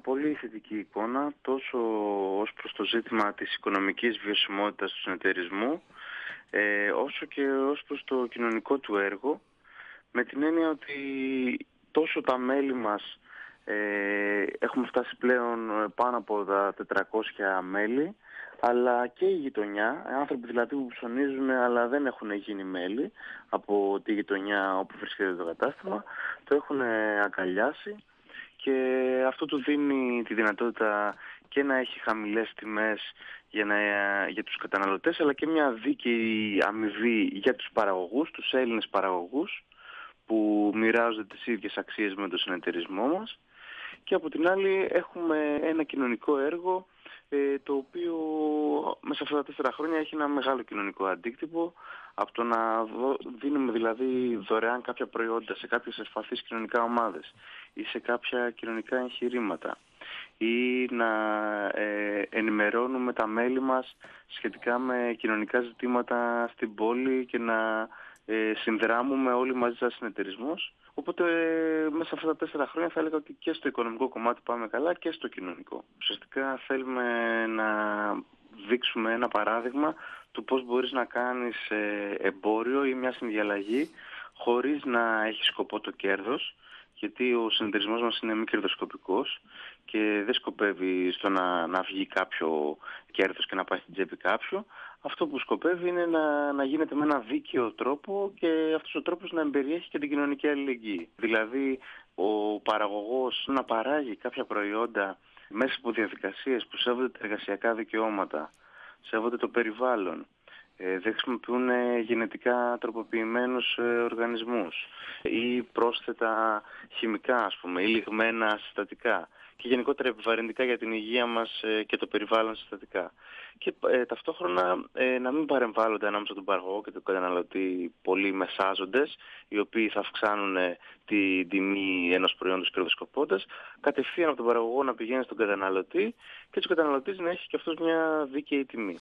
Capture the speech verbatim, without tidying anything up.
πολύ θετική εικόνα τόσο ως προς το ζήτημα της οικονομικής βιωσιμότητας του συνεταιρισμού ε, όσο και ως προς το κοινωνικό του έργο, με την έννοια ότι τόσο τα μέλη μας ε, έχουμε φτάσει πλέον πάνω από τα τετρακόσια μέλη, αλλά και η γειτονιά, άνθρωποι δηλαδή που ψωνίζουν αλλά δεν έχουν γίνει μέλη από τη γειτονιά όπου βρίσκεται το κατάστημα, το έχουν αγκαλιάσει και αυτό του δίνει τη δυνατότητα και να έχει χαμηλές τιμές για, να, για τους καταναλωτές, αλλά και μια δίκαιη αμοιβή για τους παραγωγούς, τους Έλληνες παραγωγούς που μοιράζονται τις ίδιες αξίες με τον συνεταιρισμό μας, και από την άλλη έχουμε ένα κοινωνικό έργο ε, το οποίο μέσα σε αυτά τα τέσσερα χρόνια έχει ένα μεγάλο κοινωνικό αντίκτυπο, από το να δω, δίνουμε δηλαδή δωρεάν κάποια προϊόντα σε κάποιες ευπαθείς κοινωνικά ομάδες ή σε κάποια κοινωνικά εγχειρήματα, ή να ε, ενημερώνουμε τα μέλη μας σχετικά με κοινωνικά ζητήματα στην πόλη και να ε, συνδράμουμε όλοι μαζί σαν συνεταιρισμός. Οπότε μέσα σε αυτά τα τέσσερα χρόνια θα έλεγα ότι και στο οικονομικό κομμάτι πάμε καλά και στο κοινωνικό. Ουσιαστικά θέλουμε να δείξουμε ένα παράδειγμα του πώς μπορείς να κάνεις εμπόριο ή μια συνδιαλλαγή χωρίς να έχει σκοπό το κέρδος, γιατί ο συνεταιρισμός μας είναι μη κερδοσκοπικός και δεν σκοπεύει στο να, να βγει κάποιο κέρδος και να πάει στην τσέπη κάποιου. Αυτό που σκοπεύει είναι να, να γίνεται με ένα δίκαιο τρόπο και αυτός ο τρόπος να εμπεριέχει και την κοινωνική αλληλεγγύη. Δηλαδή ο παραγωγός να παράγει κάποια προϊόντα μέσα από διαδικασίες που σέβονται τα εργασιακά δικαιώματα, σέβονται το περιβάλλον, δεν χρησιμοποιούν γενετικά τροποποιημένους οργανισμούς ή πρόσθετα χημικά, ας πούμε, ή λιγμένα συστατικά, και γενικότερα επιβαρυντικά για την υγεία μας και το περιβάλλον συστατικά. Και ε, ταυτόχρονα ε, να μην παρεμβάλλονται ανάμεσα τον παραγωγό και τον καταναλωτή πολλοί μεσάζοντες, οι οποίοι θα αυξάνουν την τιμή ενός προϊόντος κερδοσκοπώντας, κατευθείαν από τον παραγωγό να πηγαίνει στον καταναλωτή και ο καταναλωτής να έχει και αυτός μια δίκαιη τιμή.